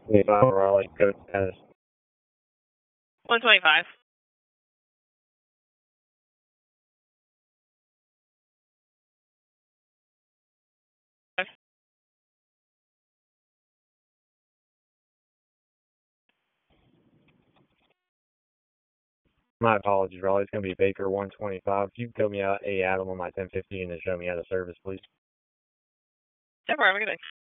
Raleigh, code status. 125. My apologies, Raleigh. It's going to be Baker 125. If you can code me out A Adam on my 1050 and then show me out of service, please. No problem. Have a good day.